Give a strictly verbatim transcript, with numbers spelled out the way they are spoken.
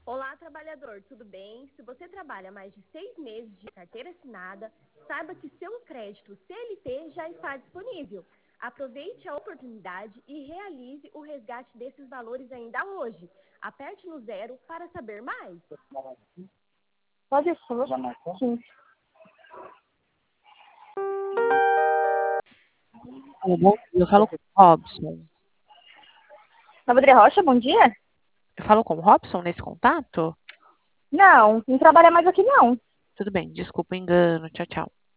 Olá, trabalhador, tudo bem? Se você trabalha mais de seis meses de carteira assinada, saiba que seu crédito C L T já está disponível. Aproveite a oportunidade e realize o resgate desses valores ainda hoje. Aperte no zero para saber mais. Pode ser. Sim. Alô, bom dia, eu falo com o Robson. Salvador Rocha, bom dia? Eu falo com o Robson nesse contato? Não, não trabalha mais aqui não. Tudo bem, desculpa o engano. Tchau, tchau.